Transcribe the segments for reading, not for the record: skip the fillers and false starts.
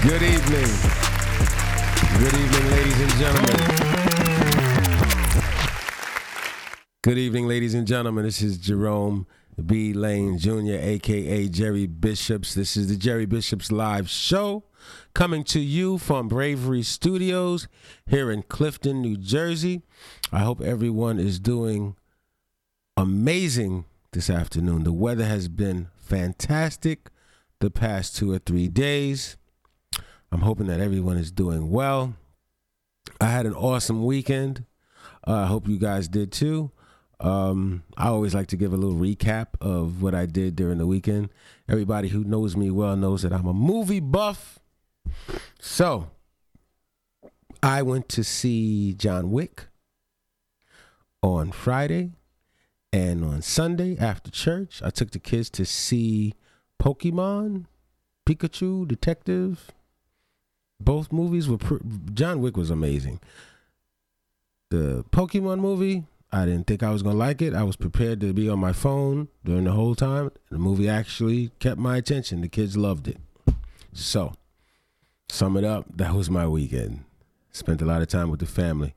Good evening. Good evening, ladies and gentlemen. Good evening, ladies and gentlemen. This is Jerome B. Lane Jr., a.k.a. Jerry Bishops. This is the Jerry Bishops Live Show, coming to you from Bravery Studios here in Clifton, New Jersey. I hope everyone is doing amazing this afternoon. The weather has been fantastic the past 2 or 3 days. I'm hoping that everyone is doing well. I had an awesome weekend. I hope you guys did too. I always like to give a little recap of what I did during the weekend. Everybody who knows me well knows that I'm a movie buff. So I went to see John Wick on Friday, and on Sunday after church, I took the kids to see Pokemon, Pikachu, Detective. Both movies were, John Wick was amazing. The Pokemon movie, I didn't think I was going to like it. I was prepared to be on my phone during the whole time. The movie actually kept my attention. The kids loved it. So, sum it up, that was my weekend. Spent a lot of time with the family.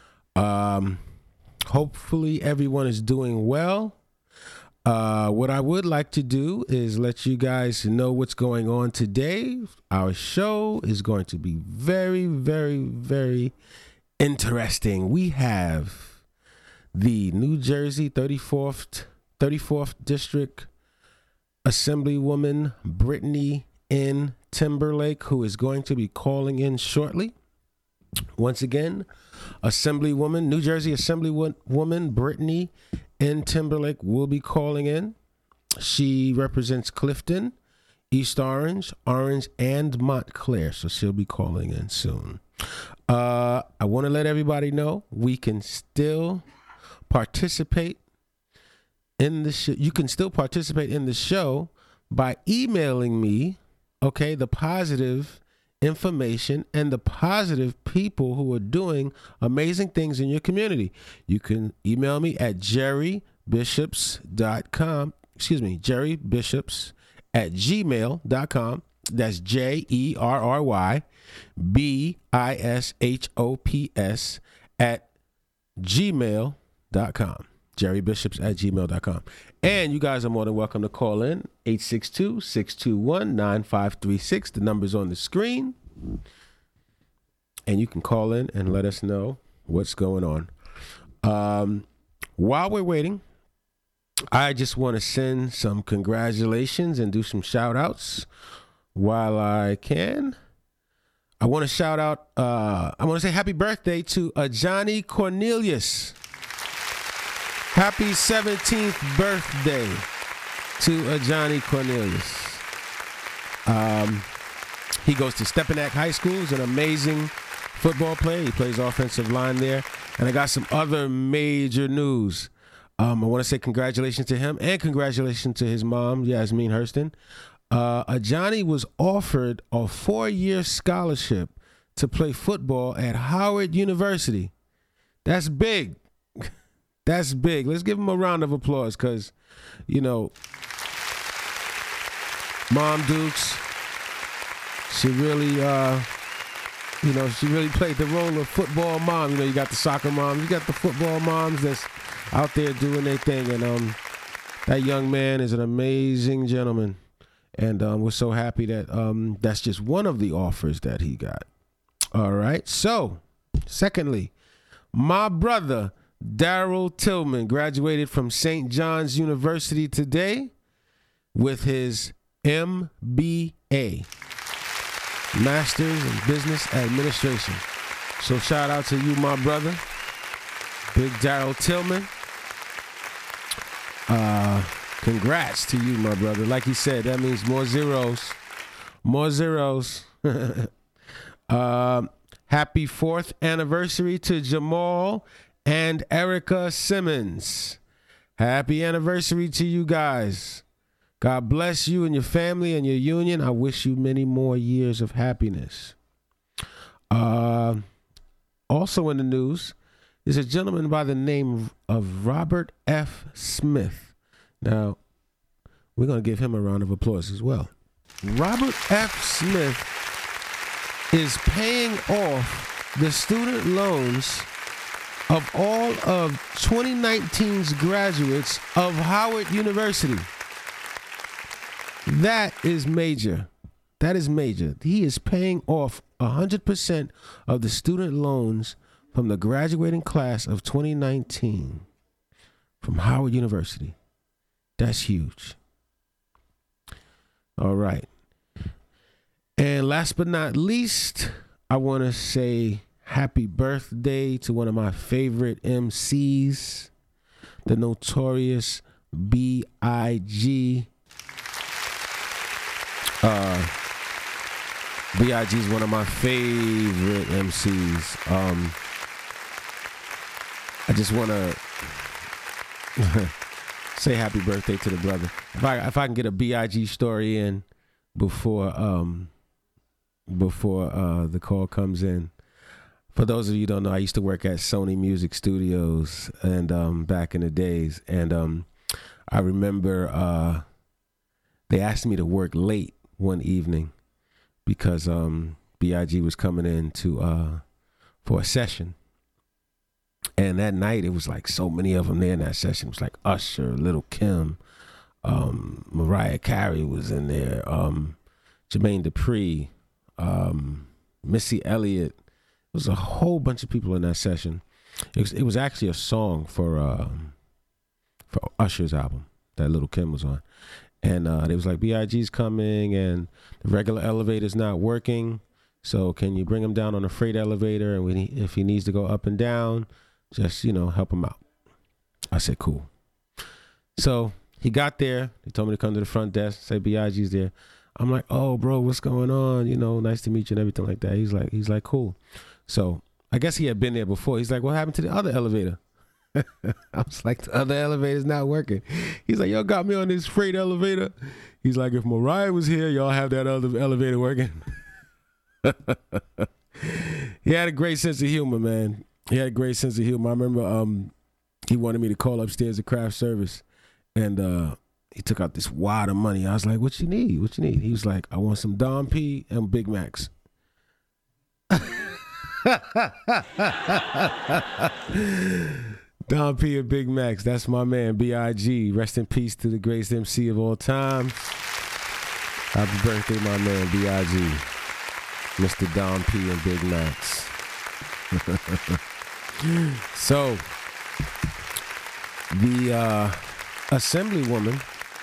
Hopefully everyone is doing well. What I would like to do is let you guys know what's going on today. Our show is going to be very, very, very interesting. We have the New Jersey 34th District Assemblywoman Brittany N. Timberlake, who is going to be calling in shortly. Once again, New Jersey Assemblywoman Brittany N. Timberlake will be calling in. She represents Clifton, East Orange, and Montclair, so she'll be calling in soon. I want to let everybody know we can still participate in the show. You can still participate in the show by emailing me, okay, the positive information and the positive people who are doing amazing things in your community. You can email me at jerrybishops.com. jerrybishops@gmail.com. That's JERRYBISHOPS @gmail.com. jerrybishops@gmail.com. And you guys are more than welcome to call in 862-621-9536. The number's on the screen. And you can call in and let us know what's going on. While we're waiting, I just want to send some congratulations and do some shout outs while I can. I want to shout out, I want to say happy birthday to Johnny Cornelius. Happy 17th birthday to Johnny Cornelius. He goes to Stepinac High School. He's an amazing football player. He plays offensive line there. And I got some other major news. I want to say congratulations to him and congratulations to his mom, Yasmin Hurston. Johnny was offered a 4-year scholarship to play football at Howard University. That's big. That's big. Let's give him a round of applause because, you know, Mom Dukes, she really played the role of football mom. You know, you got the soccer moms, you got the football moms that's out there doing their thing. And that young man is an amazing gentleman. And we're so happy that that's just one of the offers that he got. All right. So, secondly, my brother, Daryl Tillman, graduated from St. John's University today with his MBA, Master's in Business Administration. So shout out to you, my brother, Big Daryl Tillman. Congrats to you, my brother. Like he said, that means more zeros. More zeros. Happy 4th anniversary to Jamal and Erica Simmons. Happy anniversary to you guys. God bless you and your family and your union. I wish you many more years of happiness. Also in the news is a gentleman by the name of Robert F. Smith. Now, we're going to give him a round of applause as well. Robert F. Smith is paying off the student loans of all of 2019's graduates of Howard University. That is major. That is major. He is paying off 100% of the student loans from the graduating class of 2019 from Howard University. That's huge. All right. And last but not least, I want to say happy birthday to one of my favorite MCs, the notorious B.I.G. B.I.G. is one of my favorite MCs. I just want to say happy birthday to the brother. If I can get a B.I.G. story in before the call comes in. For those of you who don't know, I used to work at Sony Music Studios and back in the days, and I remember they asked me to work late one evening because B.I.G. was coming in for a session. And that night, it was like so many of them there in that session. It was like Usher, Lil' Kim, Mariah Carey was in there, Jermaine Dupri, Missy Elliott. It was a whole bunch of people in that session. It was actually a song for Usher's album that Lil' Kim was on. And they was like, B.I.G.'s coming and the regular elevator's not working. So can you bring him down on a freight elevator? And if he needs to go up and down, just, help him out. I said, cool. So he got there. They told me to come to the front desk, say B.I.G.'s there. I'm like, oh, bro, what's going on? Nice to meet you and everything like that. He's like, cool. So I guess he had been there before. He's like, what happened to the other elevator? I was like, the other elevator's not working. He's like, y'all got me on this freight elevator. He's like, if Mariah was here, y'all have that other elevator working. He had a great sense of humor, man. He had a great sense of humor. I remember he wanted me to call upstairs to craft service, and he took out this wad of money. I was like, what you need? What you need? He was like, I want some Dom P and Big Macs. Dom P and Big Macs. That's my man, B.I.G. Rest in peace to the greatest MC of all time. Happy birthday, my man, B.I.G. Mr. Dom P and Big Macs. So, the assemblywoman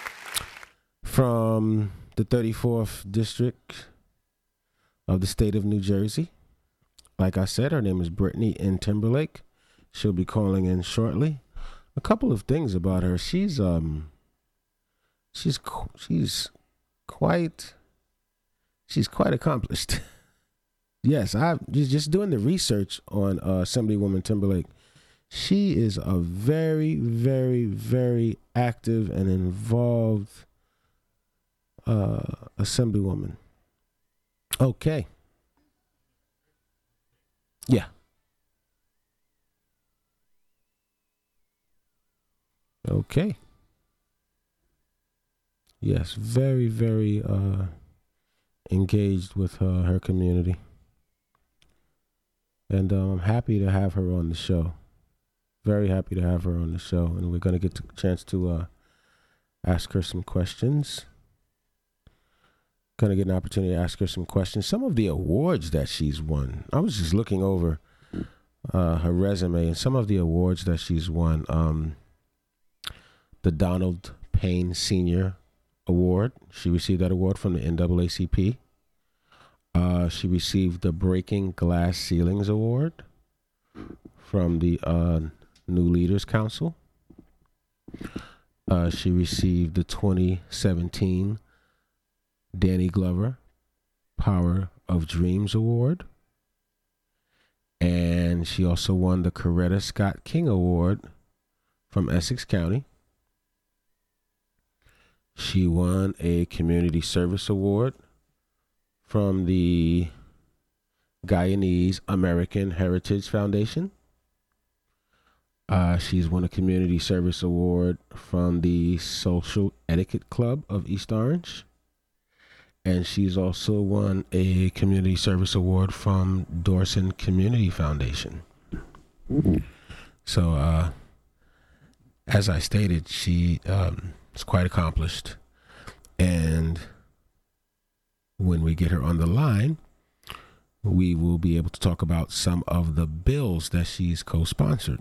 from the 34th District of the state of New Jersey, like I said, her name is Brittany N. Timberlake. She'll be calling in shortly. A couple of things about her. She's quite accomplished. Yes, I just doing the research on Assemblywoman Timberlake. She is a very, very, very active and involved Assemblywoman. Okay. Yeah. Okay. Yes, very, very engaged with her community. And I'm happy to have her on the show. Very happy to have her on the show. And we're going to get a chance to ask her some questions. Going to get an opportunity to ask her some questions. Some of the awards that she's won. I was just looking over her resume and some of the awards that she's won. The Donald Payne Sr. Award. She received that award from the NAACP. She received the Breaking Glass Ceilings Award from the New Leaders Council. She received the 2017 Danny Glover Power of Dreams Award. And she also won the Coretta Scott King Award from Essex County. She won a Community Service Award from the Guyanese American Heritage Foundation. She's won a Community Service Award from the Social Etiquette Club of East Orange. and she's also won a community service award from Dorson Community Foundation. So, as I stated, she is quite accomplished, and when we get her on the line, we will be able to talk about some of the bills that she's co-sponsored.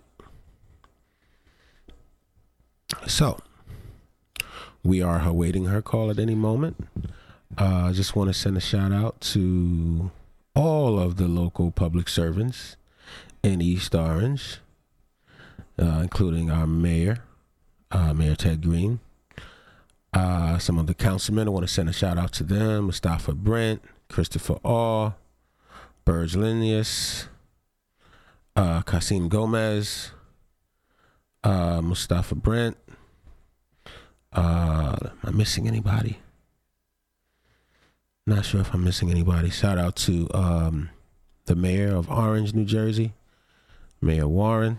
So, we are awaiting her call at any moment. I just want to send a shout out to all of the local public servants in East Orange, including our mayor, Mayor Ted Green. Some of the councilmen, I want to send a shout out to them: Mustafa Brent, Christopher Aw, Burge Linnaeus, Kasim Gomez, Mustafa Brent. Am I missing anybody? Not sure if I'm missing anybody. Shout out to the mayor of Orange, New Jersey, Mayor Warren.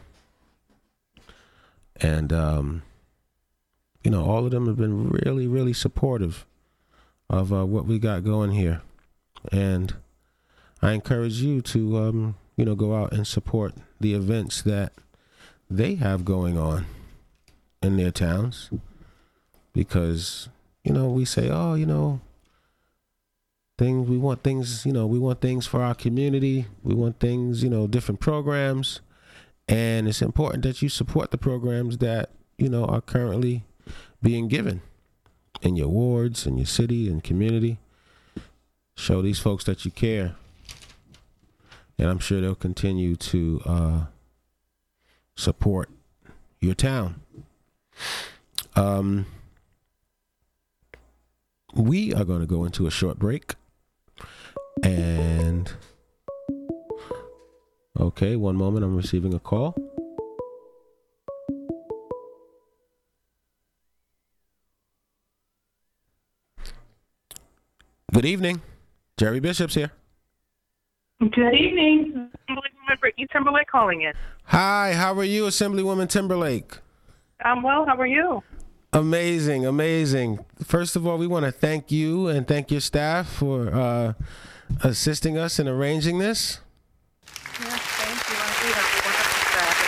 And, all of them have been really, really supportive of what we got going here. And I encourage you to, go out and support the events that they have going on in their towns. Because, we say, we want things for our community. We want things, different programs. And it's important that you support the programs that, are currently being given in your wards, in your city and community. Show these folks that you care. And I'm sure they'll continue to support your town. We are going to go into a short break. And okay, one moment. I'm receiving a call. Good evening. Jerry Bishop's here. Good evening. Assemblywoman Brittany Timberlake calling in. Hi, how are you, Assemblywoman Timberlake? I'm well. How are you? Amazing, amazing. First of all, we want to thank you and thank your staff for assisting us in arranging this. Yes, thank you. I do have a wonderful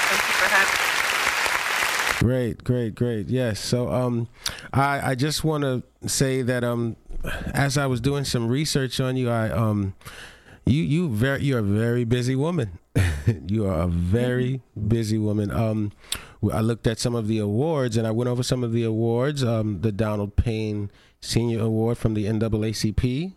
staff. Thank you for having me. Great. Yes. So I just want to say that as I was doing some research on you, you're a very busy woman. You are a very busy woman. I looked at some of the awards, and I went over some of the awards. The Donald Payne Senior Award from the NAACP,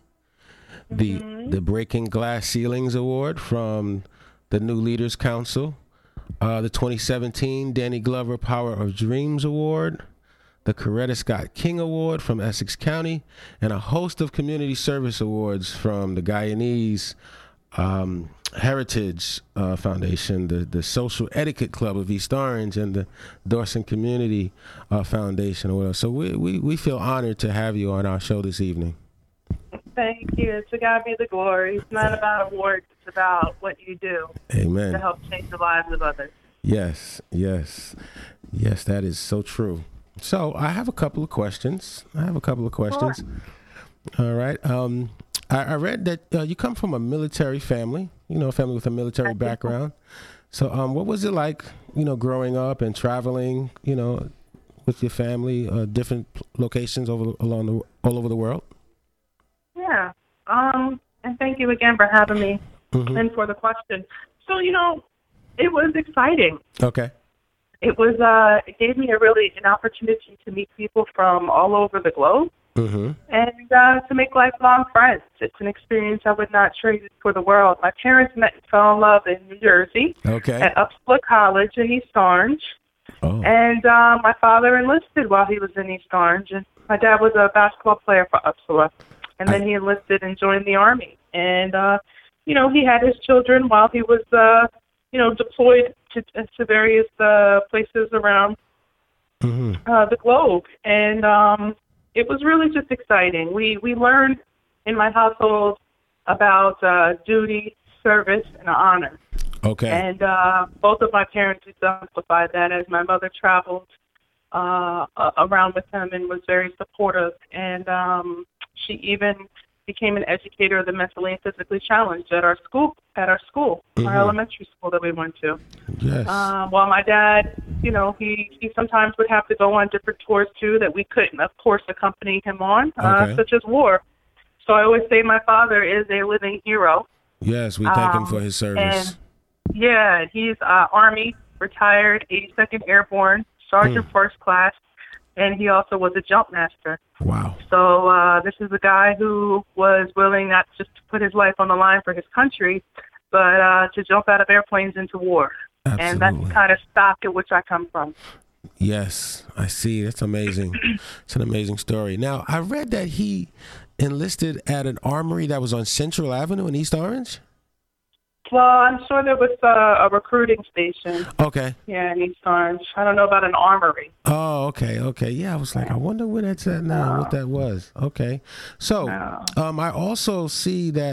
the Breaking Glass Ceilings Award from the New Leaders Council, the 2017 Danny Glover Power of Dreams Award, the Coretta Scott King Award from Essex County, and a host of community service awards from the Guyanese Heritage Foundation, the Social Etiquette Club of East Orange, and the Dorson Community Foundation. So we feel honored to have you on our show this evening. Thank you. To God be the glory. It's not about awards. It's about what you do. Amen. To help change the lives of others. Yes, that is so true. So I have a couple of questions. Sure. All right. I read that you come from a military family, a family with a military background. So what was it like, growing up and traveling, with your family, different locations all over the world? Yeah. And thank you again for having me and for the question. So, it was exciting. Okay. It was, it gave me an opportunity to meet people from all over the globe. And to make lifelong friends. It's an experience I would not trade for the world. My parents met and fell in love in New Jersey at Upsala College in East Orange. Oh. And my father enlisted while he was in East Orange. And my dad was a basketball player for Upsala. And then he enlisted and joined the Army. And, he had his children while he was, deployed to various places around the globe. And it was really just exciting. We learned in my household about duty, service, and honor. Okay. And both of my parents exemplified that as my mother traveled around with him and was very supportive. And she even became an educator of the mentally and physically challenged at our school, our elementary school that we went to. Yes. While my dad, he sometimes would have to go on different tours too that we couldn't, of course, accompany him on, such as war. So I always say my father is a living hero. Yes, we thank him for his service. And he's Army, retired, 82nd Airborne, Sergeant First Class, and he also was a jump master. Wow. So this is a guy who was willing not just to put his life on the line for his country, but to jump out of airplanes into war. Absolutely. And that's the kind of stock at which I come from. Yes, I see. That's amazing. It's an amazing story. Now, I read that he enlisted at an armory that was on Central Avenue in East Orange? Well, I'm sure there was a recruiting station. Okay. Yeah, in East Orange. I don't know about an armory. Oh, okay. Yeah, I was like, I wonder where that's at now, what that was. Okay. So, I also see that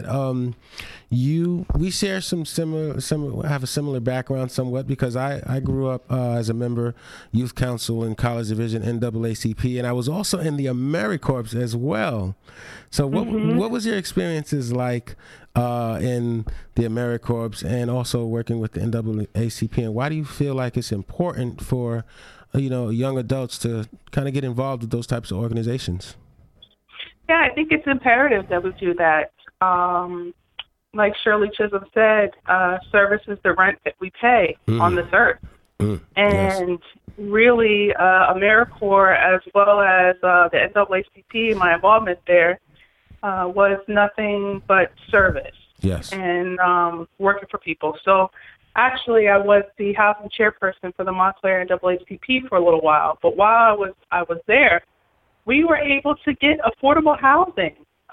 we share some similar, have a similar background somewhat, because I grew up as a member, youth council in college division, NAACP, and I was also in the AmeriCorps as well. So what was your experiences like in the AmeriCorps and also working with the NAACP, and why do you feel like it's important for young adults to kind of get involved with those types of organizations? Yeah, I think it's imperative that we do that. Like Shirley Chisholm said, service is the rent that we pay on this earth. And really, AmeriCorps, as well as the NAACP, my involvement there, was nothing but service. Yes. And working for people. So actually, I was the housing chairperson for the Montclair NAACP for a little while. But while I was there, we were able to get affordable housing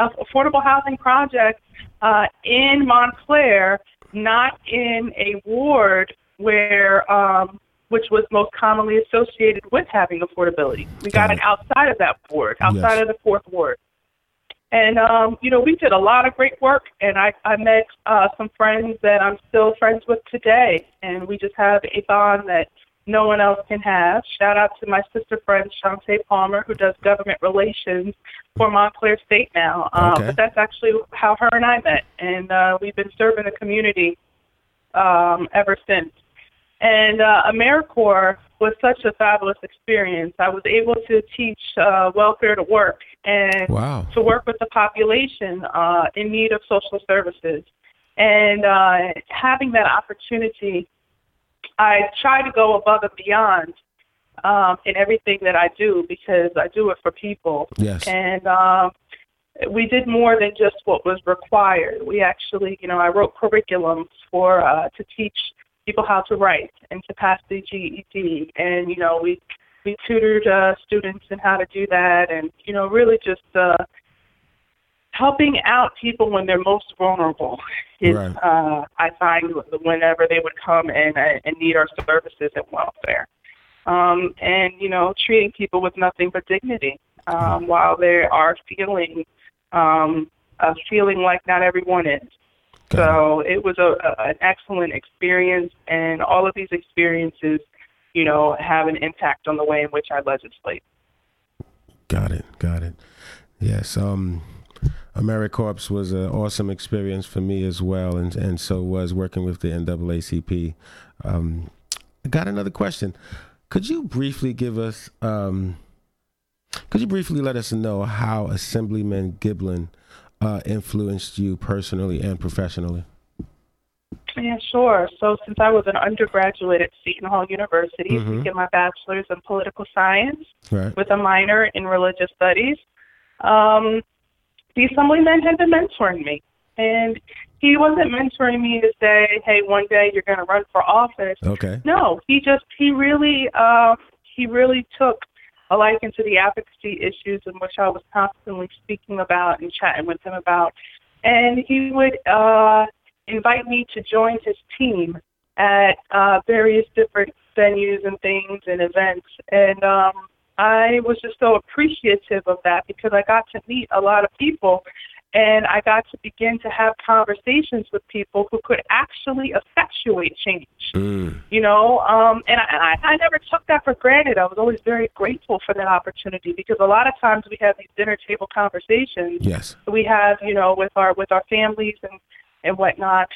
project in Montclair, not in a ward where which was most commonly associated with having affordability. We got it outside of that ward, outside of the fourth ward. And, we did a lot of great work, and I met some friends that I'm still friends with today, and we just have a bond that no one else can have. Shout out to my sister friend, Shantae Palmer, who does government relations for Montclair State now. But that's actually how her and I met, and we've been serving the community ever since. And AmeriCorps was such a fabulous experience. I was able to teach welfare to work and to work with the population in need of social services. And having that opportunity, I try to go above and beyond in everything that I do, because I do it for people. Yes. And we did more than just what was required. We actually, I wrote curriculums to teach people how to write and to pass the GED. And, we tutored students in how to do that, and, really just helping out people when they're most vulnerable is, I find, whenever they would come and need our services and welfare. And, treating people with nothing but dignity while they are feeling like not everyone is. So it was an excellent experience, and all of these experiences, have an impact on the way in which I legislate. Got it. Yes. AmeriCorps was an awesome experience for me as well, and so was working with the NAACP. I got another question. Could you briefly let us know how Assemblyman Giblin influenced you personally and professionally? Yeah, sure. So since I was an undergraduate at Seton Hall University, I get my bachelor's in political science with a minor in religious studies, the Assemblyman had been mentoring me. And he wasn't mentoring me to say, hey, one day you're going to run for office. Okay. No, he really took a liking to the advocacy issues in which I was constantly speaking about and chatting with him about. And he would invite me to join his team at various different venues and things and events. And I was just so appreciative of that, because I got to meet a lot of people. And I got to begin to have conversations with people who could actually effectuate change. You know, and I never took that for granted. I was always very grateful for that opportunity, because a lot of times we have these dinner table conversations. Yes. We have, you know, with our families and whatnot.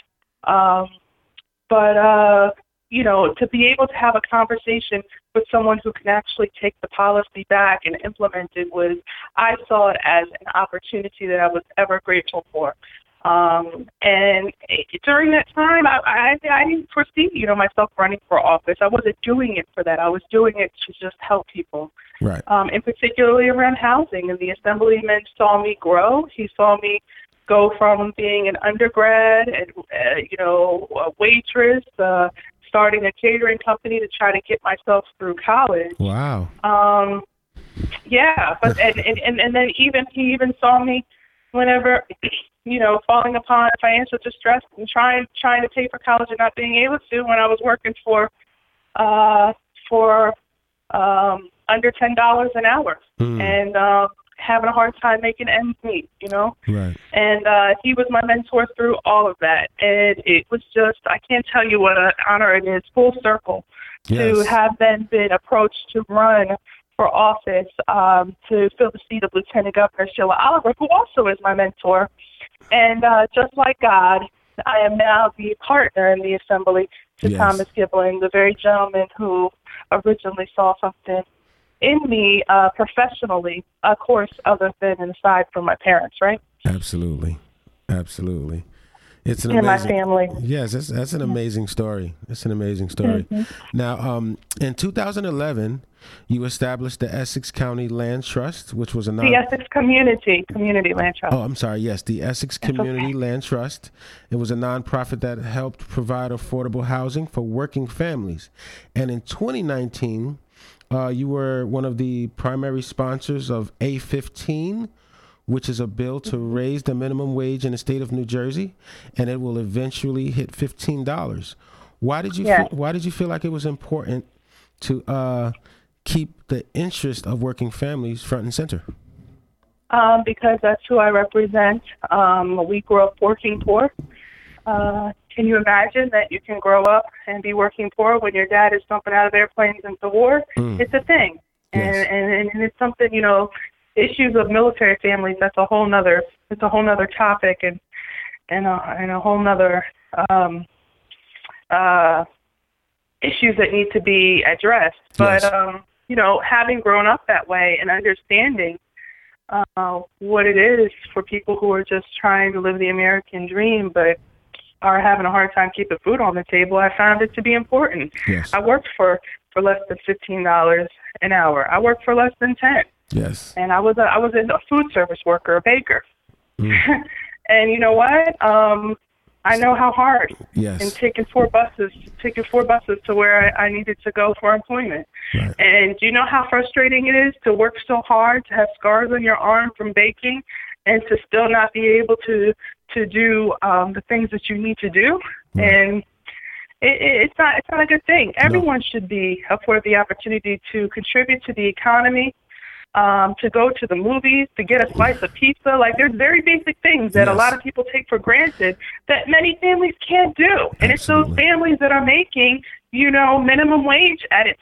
But you know, to be able to have a conversation with someone who can actually take the policy back and implement it I saw it as an opportunity that I was ever grateful for. And during that time, I didn't foresee, you know, myself running for office. I wasn't doing it for that. I was doing it to just help people. Right. And particularly around housing. And the Assemblyman saw me grow. He saw me go from being an undergrad and, you know, a waitress, starting a catering company to try to get myself through college. Wow. Yeah, but and then he even saw me whenever, you know, falling upon financial distress and trying to pay for college and not being able to, when I was working for under $10 an hour and having a hard time making ends meet, you know. Right. And he was my mentor through all of that. And it was just, I can't tell you what an honor it is, full circle, to have then been approached to run for office, to fill the seat of Lieutenant Governor Sheila Oliver, who also is my mentor. And just like God, I am now the partner in the Assembly to Thomas Gibling, the very gentleman who originally saw something in me professionally, of course, other than and aside from my parents, right? Absolutely. Absolutely. It's an and amazing, my family. Yes, that's an amazing story. It's an amazing story. Mm-hmm. Now, in 2011, you established the Essex County Land Trust, which was the Essex Community Land Trust. Oh, I'm sorry. Yes, the Essex Community Land Trust. It was a nonprofit that helped provide affordable housing for working families. And in 2019, you were one of the primary sponsors of A15, which is a bill to raise the minimum wage in the state of New Jersey, and it will eventually hit $15. Why did you feel like it was important to keep the interest of working families front and center? Because that's who I represent. We grew up working poor. Can you imagine that you can grow up and be working poor when your dad is jumping out of airplanes into war? It's a thing. Yes. And it's something, you know, issues of military families, it's a whole nother topic and a whole nother issues that need to be addressed. But, you know, having grown up that way and understanding what it is for people who are just trying to live the American dream but are having a hard time keeping food on the table, I found it to be important. Yes. I worked for less than $15 an hour. I worked for less than 10. Yes. And I was a food service worker, a baker. And you know what? I know how hard. Yes. And taking four buses to where I needed to go for employment. Right. And do you know how frustrating it is to work so hard, to have scars on your arm from baking, and to still not be able to do the things that you need to do? Right. And it's not a good thing. Everyone should be afforded the opportunity to contribute to the economy, to go to the movies, to get a slice of pizza. Like, there's very basic things that a lot of people take for granted that many families can't do. And it's those families that are making, you know, minimum wage at its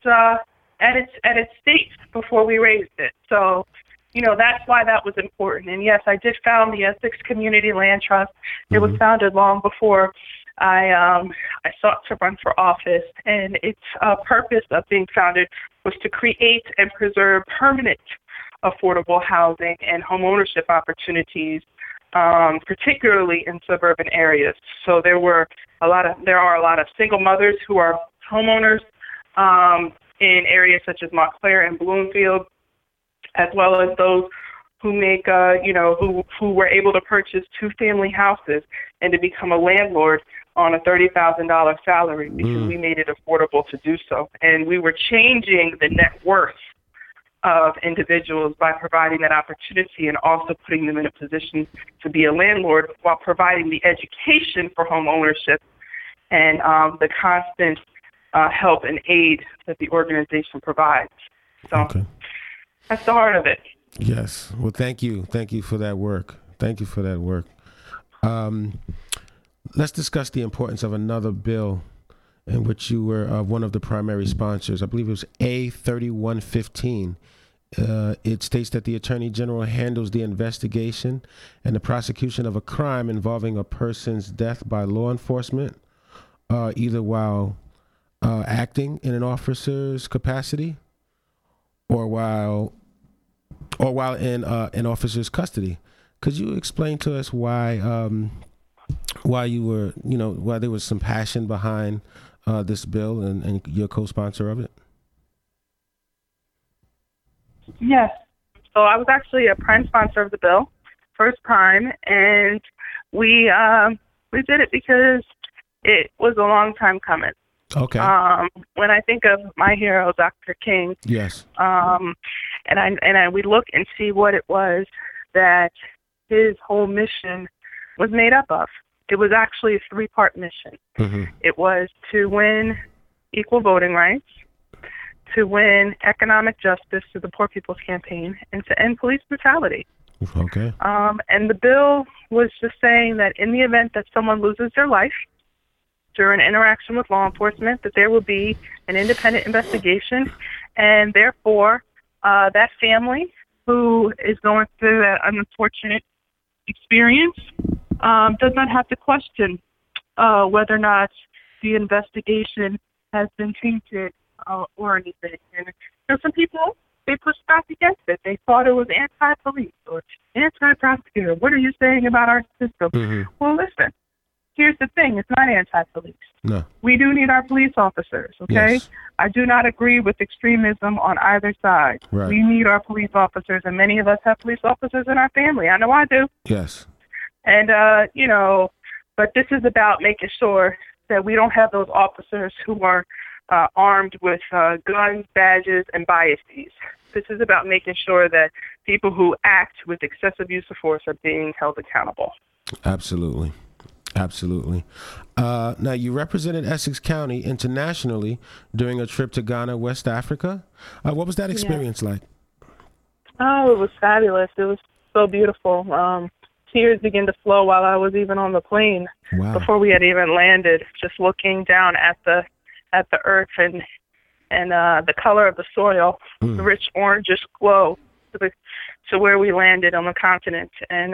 state before we raised it. So, you know, that's why that was important. And yes, I did found the Essex Community Land Trust. It was founded long before I sought to run for office, and its purpose of being founded was to create and preserve permanent affordable housing and home ownership opportunities, particularly in suburban areas. So there are a lot of single mothers who are homeowners in areas such as Montclair and Bloomfield, as well as those who make, who were able to purchase two-family houses and to become a landlord on a $30,000 salary because we made it affordable to do so. And we were changing the net worth of individuals by providing that opportunity and also putting them in a position to be a landlord while providing the education for home ownership and the constant help and aid that the organization provides. So that's the heart of it. Yes. Well, thank you. Thank you for that work. Thank you for that work. Let's discuss the importance of another bill in which you were one of the primary sponsors. I believe it was A3115. It states that the Attorney General handles the investigation and the prosecution of a crime involving a person's death by law enforcement, either while acting in an officer's capacity or while in an officer's custody. Could you explain to us why you were, why there was some passion behind this bill and you're co-sponsor of it? Yes. So I was actually a prime sponsor of the bill, first prime, and we did it because it was a long time coming. Okay. When I think of my hero, Dr. King, yes, and we look and see what it was that his whole mission was made up of. It was actually a three-part mission. Mm-hmm. It was to win equal voting rights, to win economic justice through the Poor People's Campaign, and to end police brutality. Okay. And the bill was just saying that in the event that someone loses their life during interaction with law enforcement, that there will be an independent investigation, and therefore that family who is going through that unfortunate experience does not have to question whether or not the investigation has been tainted or anything. And some people, they pushed back against it. They thought it was anti-police or anti-prosecutor. What are you saying about our system? Mm-hmm. Well, listen, here's the thing. It's not anti-police. No. We do need our police officers, okay? Yes. I do not agree with extremism on either side. Right. We need our police officers, and many of us have police officers in our family. I know I do. Yes. And, but this is about making sure that we don't have those officers who are armed with guns, badges, and biases. This is about making sure that people who act with excessive use of force are being held accountable. Absolutely. Absolutely. Now, you represented Essex County internationally during a trip to Ghana, West Africa. What was that experience like? Oh, it was fabulous. It was so beautiful. Tears began to flow while I was even on the plane. Wow. Before we had even landed, just looking down at the earth and the color of the soil, the rich orangish glow to where we landed on the continent. And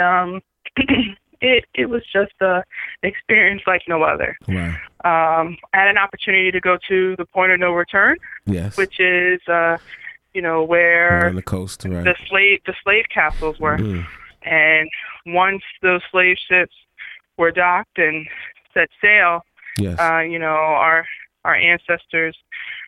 it was just an experience like no other. Wow. I had an opportunity to go to the point of no return, yes, which is where right on the coast, right. the slave castles were. Mm. And once those slave ships were docked and set sail, yes. Our ancestors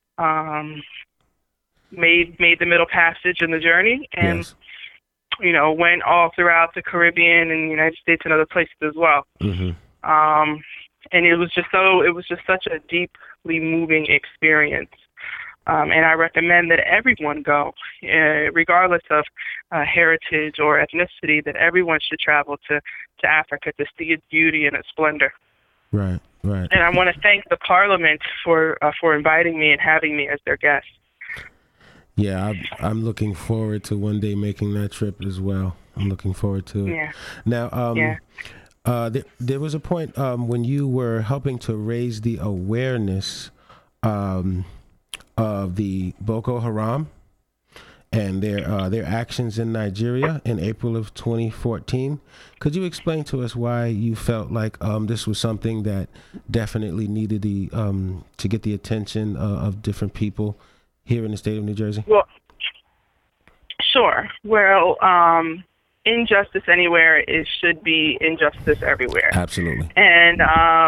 made the Middle Passage in the journey, and yes. Went all throughout the Caribbean and the United States and other places as well. Mm-hmm. And it was just such a deeply moving experience. And I recommend that everyone go, regardless of heritage or ethnicity, that everyone should travel to Africa to see its beauty and its splendor. Right, right. And I want to thank the Parliament for inviting me and having me as their guest. Yeah, I'm looking forward to one day making that trip as well. I'm looking forward to it. Yeah. Now, there was a point when you were helping to raise the awareness of the Boko Haram and their actions in Nigeria in April of 2014. Could you explain to us why you felt like this was something that definitely needed to get the attention of different people here in the state of New Jersey? Well, sure. Well, injustice anywhere should be injustice everywhere. Absolutely. And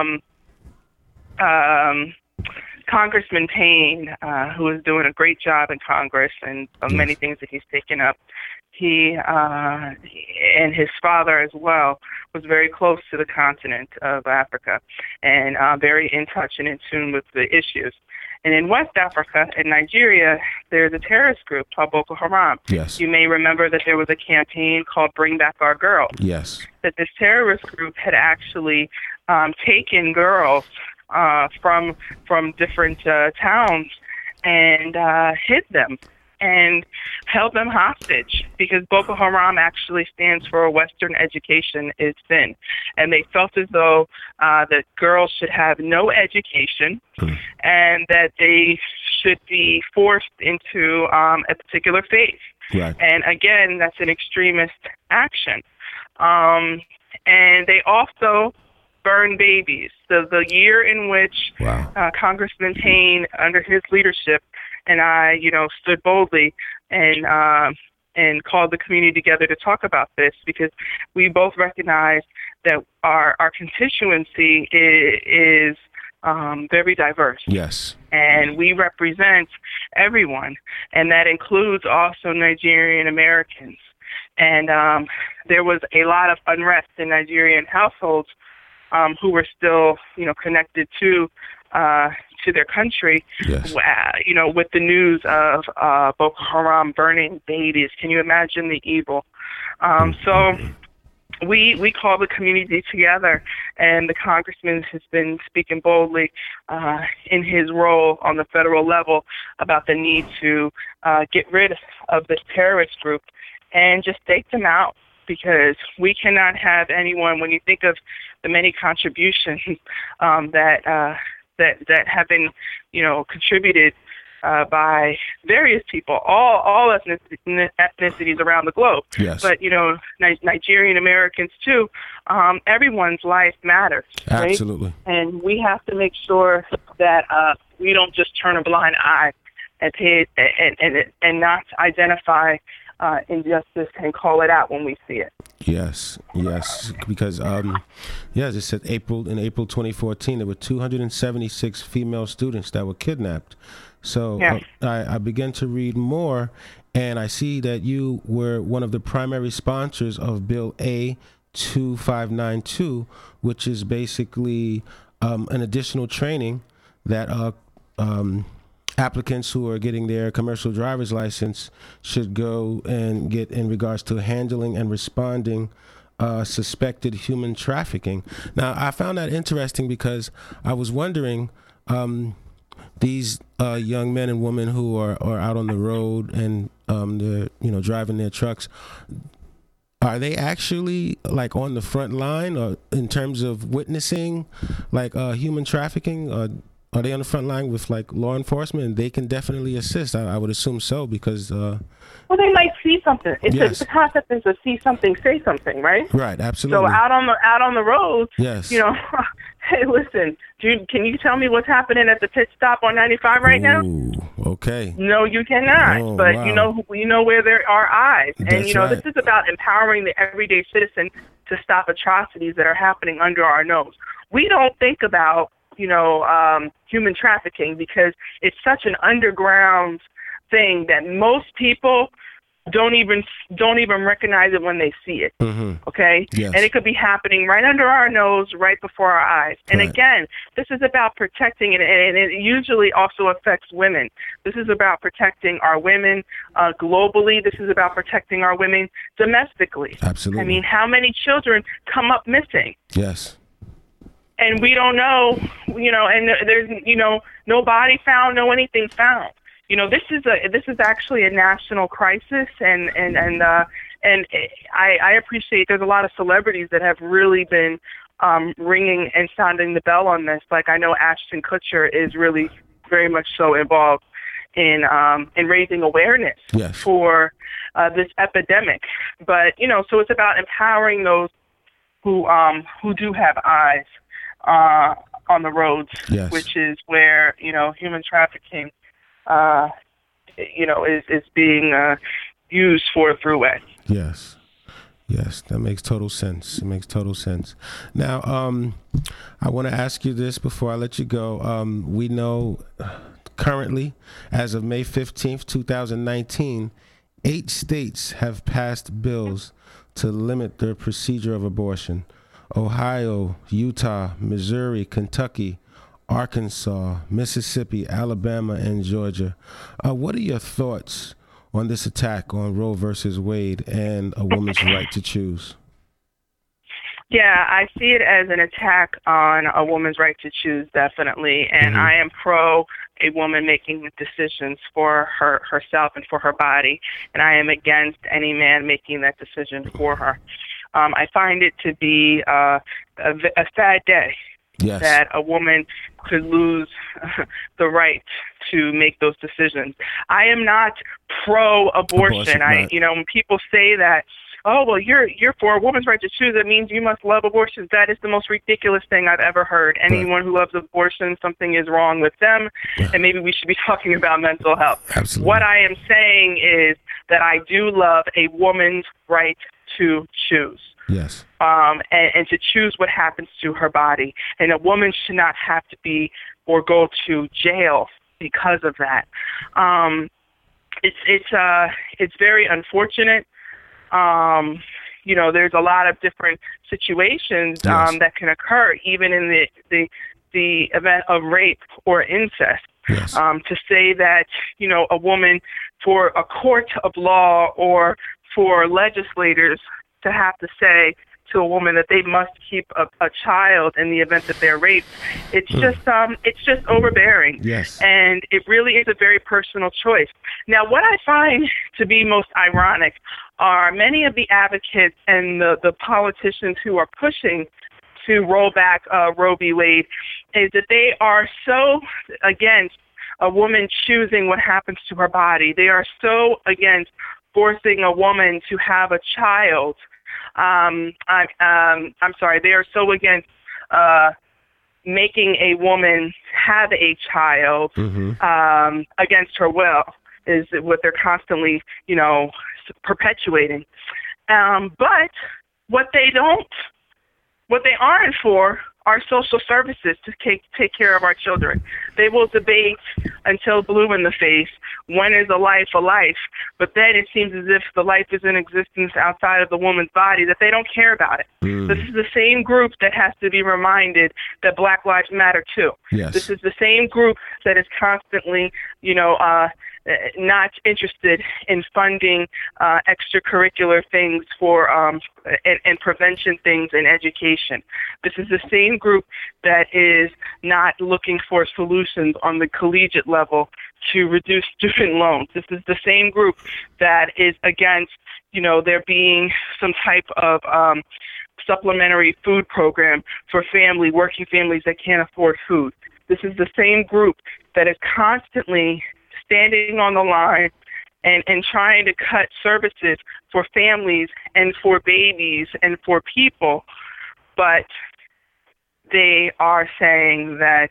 Congressman Payne, who is doing a great job in Congress and many things that he's taken up, he and his father as well was very close to the continent of Africa and very in touch and in tune with the issues. And in West Africa, in Nigeria, there's a terrorist group called Boko Haram. Yes. You may remember that there was a campaign called Bring Back Our Girls. Yes. That this terrorist group had actually taken girls from different towns and hid them and held them hostage because Boko Haram actually stands for Western Education is Sin. And they felt as though that girls should have no education and that they should be forced into a particular faith. Right. And again, that's an extremist action. And they also burn babies. So the year in which Congressman Payne, under his leadership, and I, stood boldly and called the community together to talk about this, because we both recognize that our constituency is very diverse. Yes. And we represent everyone, and that includes also Nigerian Americans. And there was a lot of unrest in Nigerian households who were still, connected to their country. Yes. With the news of Boko Haram burning babies. Can you imagine the evil? So we call the community together, and the congressman has been speaking boldly in his role on the federal level about the need to get rid of this terrorist group and just take them out, because we cannot have anyone, when you think of the many contributions that have been, contributed by various people, all ethnicities around the globe. Yes. But, Nigerian Americans too, everyone's life matters. Right? Absolutely. And we have to make sure that we don't just turn a blind eye and pay and not identify injustice and call it out when we see it. Yes, because it said in April 2014 there were 276 female students that were kidnapped. So yes. I began to read more, and I see that you were one of the primary sponsors of Bill A2592, which is basically an additional training that applicants who are getting their commercial driver's license should go and get in regards to handling and responding suspected human trafficking. Now, I found that interesting because I was wondering, these young men and women who are out on the road and they're driving their trucks, are they actually like on the front line, or in terms of witnessing like human trafficking? Are they on the front line with like law enforcement, and they can definitely assist? I would assume so, because well, they might see something. The concept is to see something, say something, right? Right, absolutely. So out on the road, yes. Hey, listen, can you tell me what's happening at the pit stop on 95 right now? Okay. No, you cannot. But wow. you know where there are eyes, and That's right. This is about empowering the everyday citizen to stop atrocities that are happening under our nose. We don't think about human trafficking because it's such an underground thing that most people don't even recognize it when they see it. Mm-hmm. Okay? Yes. And it could be happening right under our nose, right before our eyes. And right. Again, this is about protecting, and it usually also affects women. This is about protecting our women globally. This is about protecting our women domestically. Absolutely. I mean, how many children come up missing? Yes. And we don't know, and there's, no body found, no anything found. This is actually a national crisis, and I appreciate there's a lot of celebrities that have really been ringing and sounding the bell on this. Like I know Ashton Kutcher is really very much so involved in raising awareness yes. for this epidemic. But so it's about empowering those who do have eyes on the roads, yes. which is where human trafficking is being used for a throughway. Yes, that makes total sense. It makes total sense. Now, I want to ask you this before I let you go. We know currently, as of May 15th, 2019, 8 states have passed bills to limit the procedure of abortion. Ohio, Utah, Missouri, Kentucky, Arkansas, Mississippi, Alabama, and Georgia. What are your thoughts on this attack on Roe versus Wade and a woman's right to choose? Yeah, I see it as an attack on a woman's right to choose, definitely. And I am pro a woman making decisions for herself and for her body. And I am against any man making that decision for her. I find it to be a sad day. Yes. That a woman could lose the right to make those decisions. I am not pro-abortion. Right. When people say that, oh, well, you're for a woman's right to choose, that means you must love abortion. That is the most ridiculous thing I've ever heard. Anyone who loves abortion, something is wrong with them, and maybe we should be talking about mental health. Absolutely. What I am saying is that I do love a woman's right to choose. Yes. And to choose what happens to her body. And a woman should not have to be or go to jail because of that. It's very unfortunate. There's a lot of different situations that can occur, even in the event of rape or incest. Yes. To say that, a woman, for a court of law or for legislators to have to say to a woman that they must keep a child in the event that they're raped, it's just overbearing. Yes. And it really is a very personal choice. Now, what I find to be most ironic are many of the advocates and the politicians who are pushing to roll back Roe v. Wade is that they are so against a woman choosing what happens to her body. They are so against forcing a woman to have a child. I'm sorry, they are so against making a woman have a child against her will, is what they're constantly, perpetuating. But what they aren't for are social services to take care of our children. They will debate until blue in the face, when is a life, but then it seems as if the life is in existence outside of the woman's body, that they don't care about it. This is the same group that has to be reminded that Black Lives Matter too. Yes. This is the same group that is constantly, not interested in funding extracurricular things for and prevention things in education. This is the same group that is not looking for solutions on the collegiate level to reduce student loans. This is the same group that is against, there being some type of supplementary food program for working families that can't afford food. This is the same group that is constantly standing on the line and trying to cut services for families and for babies and for people, but they are saying that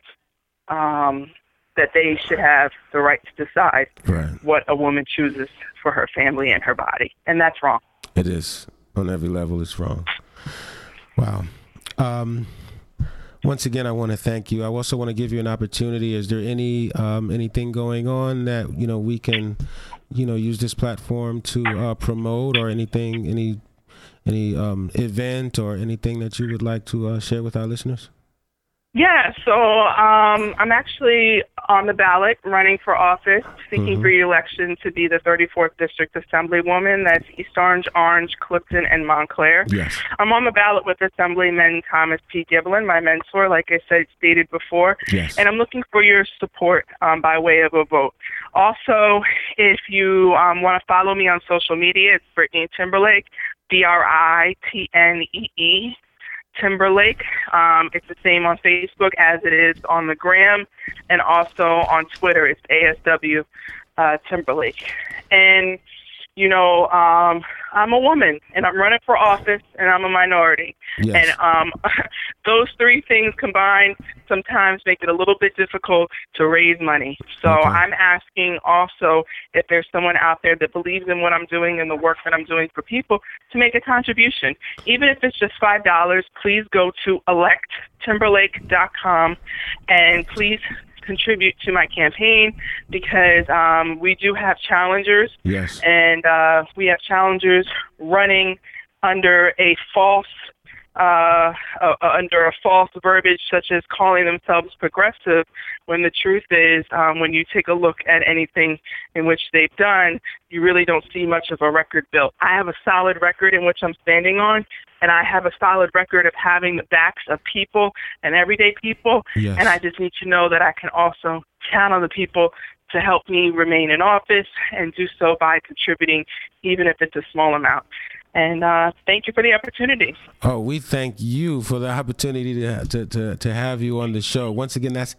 that they should have the right to decide what a woman chooses for her family and her body, and that's wrong. It is. On every level, it's wrong. Wow. Once again, I want to thank you. I also want to give you an opportunity. Is there anything going on that we can use this platform to promote, or any event or anything that you would like to share with our listeners? Yeah, so I'm actually on the ballot running for office, seeking re-election to be the 34th District Assemblywoman. That's East Orange, Clifton, and Montclair. Yes. I'm on the ballot with Assemblyman Thomas P. Giblin, my mentor, like I stated before. Yes. And I'm looking for your support by way of a vote. Also, if you want to follow me on social media, it's Brittany Timberlake, Britnee Timberlake. It's the same on Facebook as it is on the Gram, and also on Twitter. It's ASW Timberlake. And I'm a woman, and I'm running for office, and I'm a minority. Yes. And those three things combined sometimes make it a little bit difficult to raise money. So I'm asking also if there's someone out there that believes in what I'm doing and the work that I'm doing for people to make a contribution. Even if it's just $5, please go to electtimberlake.com and please contribute to my campaign, because we do have challengers. Yes. And we have challengers running under a false under a false verbiage such as calling themselves progressive, when the truth is, when you take a look at anything in which they've done, you really don't see much of a record built. I have a solid record in which I'm standing on, and I have a solid record of having the backs of people and everyday people, yes. And I just need to know that I can also count on the people to help me remain in office and do so by contributing, even if it's a small amount. And thank you for the opportunity. Oh, we thank you for the opportunity to have you on the show. Once again, that's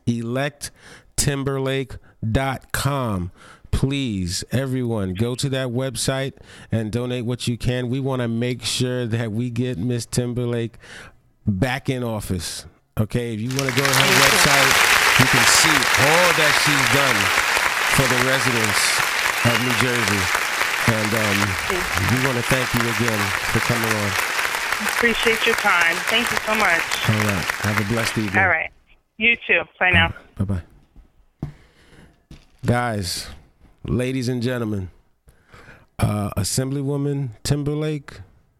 electtimberlake.com. Please, everyone, go to that website and donate what you can. We want to make sure that we get Miss Timberlake back in office. Okay, if you want to go to her website, you can see all that she's done for the residents of New Jersey. And we want to thank you again for coming on. Appreciate your time. Thank you so much. All right. Have a blessed evening. All right. You too. Bye now. Bye-bye. Guys, ladies and gentlemen, Assemblywoman Timberlake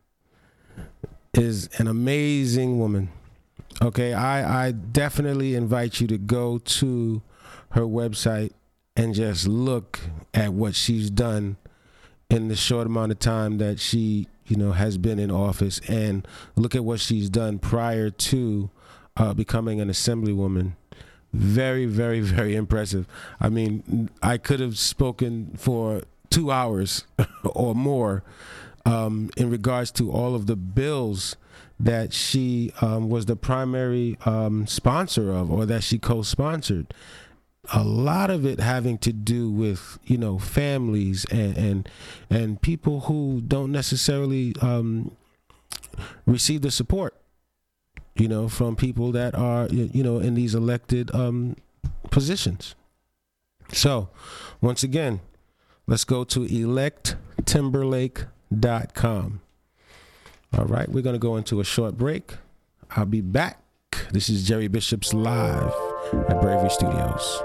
is an amazing woman. Okay, I definitely invite you to go to her website and just look at what she's done in the short amount of time that she, has been in office, and look at what she's done prior to becoming an Assemblywoman. Very, very, very impressive. I mean, I could have spoken for 2 hours or more in regards to all of the bills that she was the primary sponsor of, or that she co-sponsored. A lot of it having to do with, families and people who don't necessarily receive the support, from people that are, in these elected positions. So, once again, let's go to electtimberlake.com. All right, we're going to go into a short break. I'll be back. This is Jerry Bishop's Live at Bravery Studios.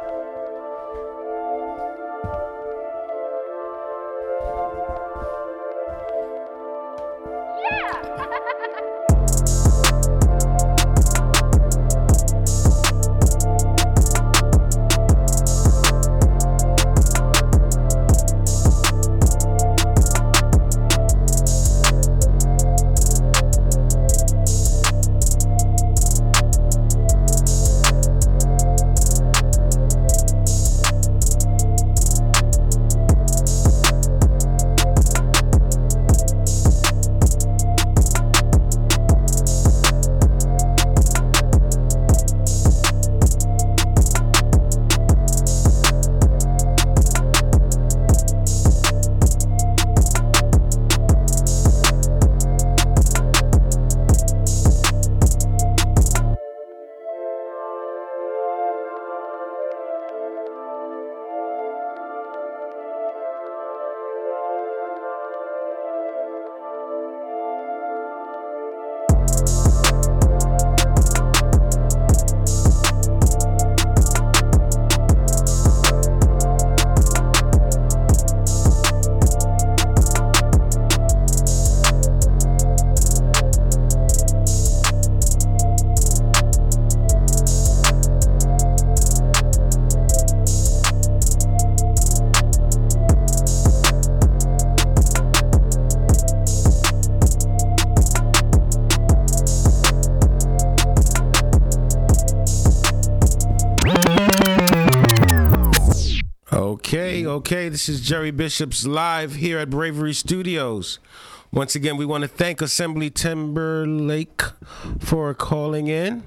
Okay, this is Jerry Bishop's Live here at Bravery Studios. Once again, we want to thank Assembly Timberlake for calling in.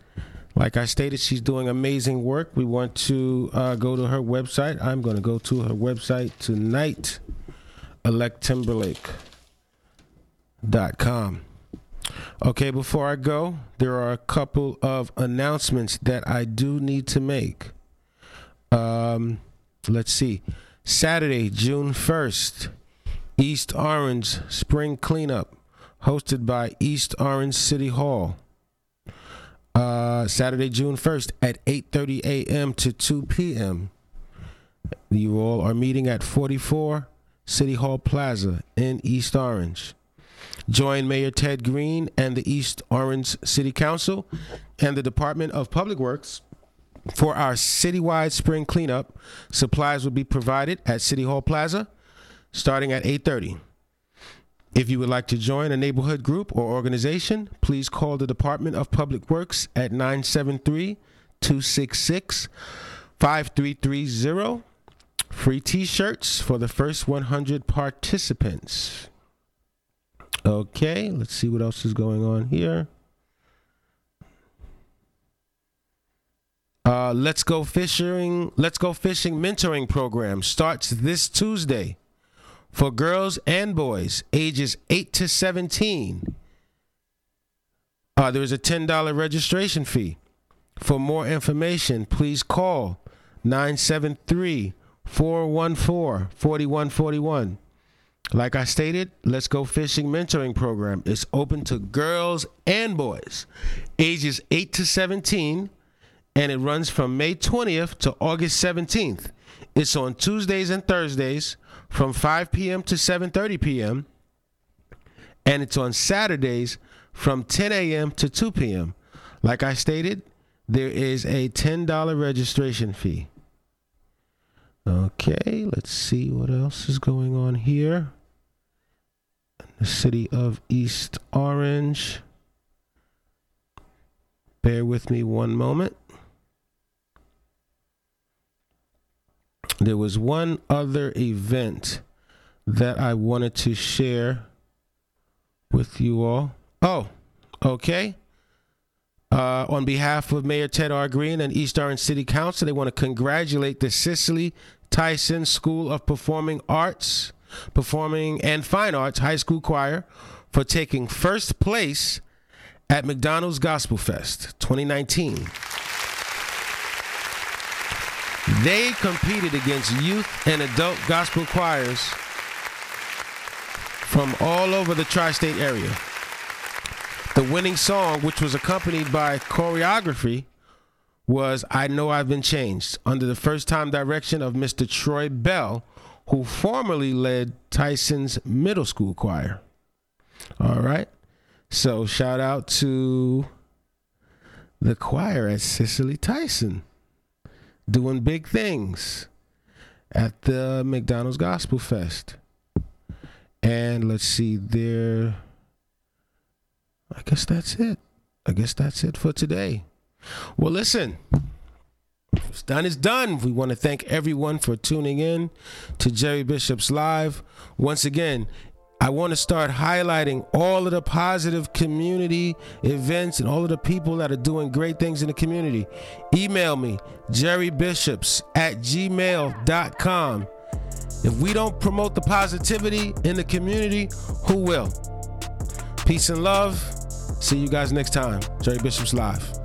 Like I stated, she's doing amazing work. We want to go to her website. I'm going to go to her website tonight, electtimberlake.com. Okay, before I go, there are a couple of announcements that I do need to make. Let's see. Saturday, June 1st, East Orange Spring Cleanup, hosted by East Orange City Hall. Saturday, June 1st at 8:30 a.m. to 2 p.m. You all are meeting at 44 City Hall Plaza in East Orange. Join Mayor Ted Green and the East Orange City Council and the Department of Public Works for our citywide spring cleanup. Supplies will be provided at City Hall Plaza starting at 8:30. If you would like to join a neighborhood group or organization, please call the Department of Public Works at 973-266-5330. Free t-shirts for the first 100 participants. Okay, let's see what else is going on here. Let's Go Fishing mentoring program starts this Tuesday for girls and boys ages 8 to 17. There is a $10 registration fee. For more information, please call 973-414-4141. Like I stated, Let's Go Fishing mentoring program is open to girls and boys ages 8 to 17, and it runs from May 20th to August 17th. It's on Tuesdays and Thursdays from 5 p.m. to 7:30 p.m., and it's on Saturdays from 10 a.m. to 2 p.m. Like I stated, there is a $10 registration fee. Okay, let's see what else is going on here. The city of East Orange. Bear with me one moment. There was one other event that I wanted to share with you all. Oh, okay. On behalf of Mayor Ted R. Green and East Orange City Council, they want to congratulate the Cicely Tyson School of Performing and Fine Arts High School Choir for taking first place at McDonald's Gospel Fest 2019. They competed against youth and adult gospel choirs from all over the tri-state area. The winning song, which was accompanied by choreography, was I Know I've Been Changed, under the first-time direction of Mr. Troy Bell, who formerly led Tyson's middle school choir. All right. So shout out to the choir at Cicely Tyson, doing big things at the McDonald's Gospel Fest. And let's see there. I guess that's it. For today. Well, listen, what's done is done. We want to thank everyone for tuning in to Jerry Bishop's Live. Once again, I want to start highlighting all of the positive community events and all of the people that are doing great things in the community. Email me, jerrybishops@gmail.com. If we don't promote the positivity in the community, who will? Peace and love. See you guys next time. Jerry Bishop's Live.